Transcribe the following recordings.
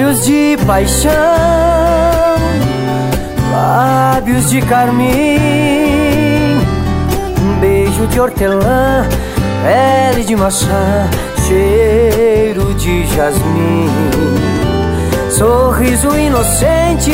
Olhos de paixão, lábios de carmim, beijo de hortelã, pele de maçã, cheiro de jasmim, sorriso inocente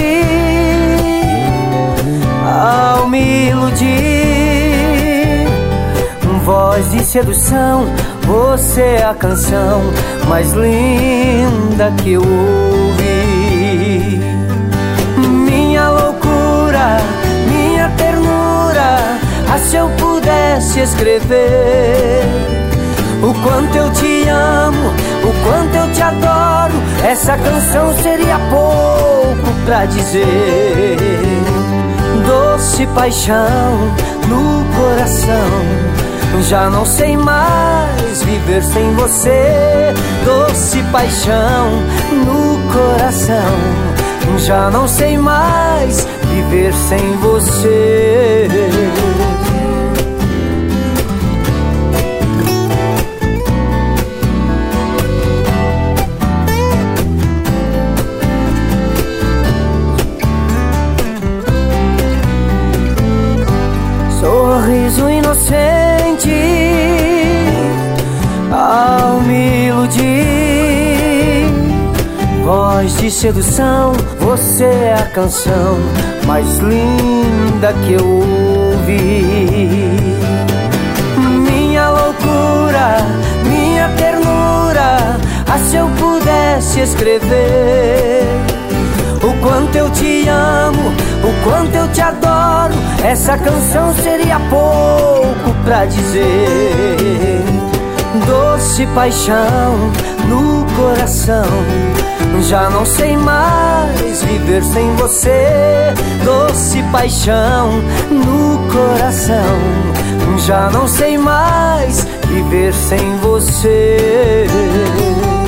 ao me iludir, voz de sedução, você é a canção mais linda que eu ouvi. Minha loucura, minha ternura, ah, se eu pudesse escrever o quanto eu te amo, o quanto eu te adoro, essa canção seria pouco pra dizer. Doce paixão no coração, já não sei mais viver sem você. Doce paixão no coração, já não sei mais viver sem você. Sorriso inocente ao me iludir, voz de sedução, você é a canção mais linda que eu ouvi. Minha loucura, minha ternura, ah, se eu pudesse escrever o quanto eu te amo, o quanto eu te adoro, essa canção seria pouco pra dizer. Doce paixão no coração, já não sei mais viver sem você. Doce paixão no coração, já não sei mais viver sem você.